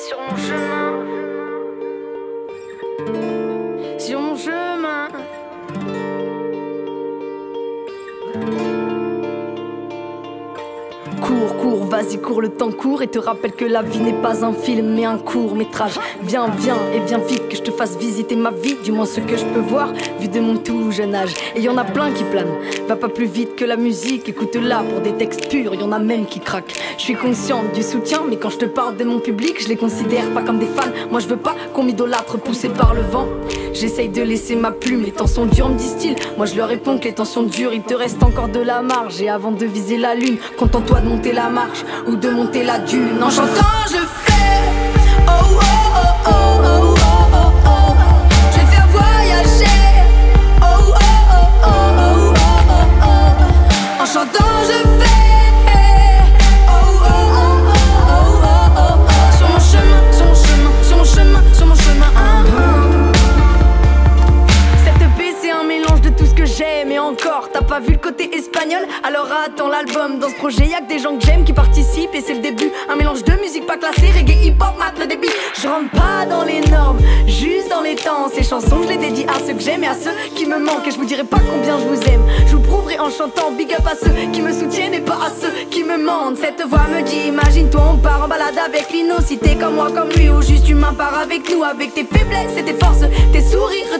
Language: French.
sur mon chemin. Sur mon chemin. Cours, cours, vas-y, cours, le temps court et te rappelle que la vie n'est pas un film mais un court métrage. Viens, viens et viens vite que je te fasse visiter ma vie, du moins ce que je peux voir vu de mon tout jeune âge. Et y en a plein qui planent, va pas plus vite que la musique, écoute-la pour des textes purs, y en a même qui craquent. Je suis consciente du soutien mais quand je te parle de mon public, je les considère pas comme des fans. Moi je veux pas qu'on m'idolâtre poussé par le vent. J'essaye de laisser ma plume, les temps sont durs me disent-ils. Moi je leur réponds que les temps sont durs, il te reste encore de la marge. Et avant de viser la lune, contente-toi de monter la marche ou de monter la dune. En chantant je fais oh oh oh oh oh oh oh oh. Je vais faire voyager oh oh oh oh oh oh oh. En chantant je fais oh oh oh oh oh oh oh. Sur mon chemin, sur mon chemin, sur mon chemin, sur mon chemin. Cette EP c'est un mélange de tout ce que j'aime et encore. T'as pas vu le côté espagnol? Alors attends l'album. Dans ce projet y'a que des gens que j'aime qui participent et c'est le début. Un mélange de musique pas classée, reggae, hip-hop, mat, le débit. Je rentre pas dans les normes, juste dans les temps. Ces chansons je les dédie à ceux que j'aime et à ceux qui me manquent. Et je vous dirai pas combien je vous aime, je vous prouverai en chantant. Big up à ceux qui me soutiennent et pas à ceux qui me mentent. Cette voix me dit imagine-toi on part en balade avec Lino. Si t'es comme moi, comme lui ou juste humain, pars avec nous. Avec tes faiblesses et tes forces, tes sourires,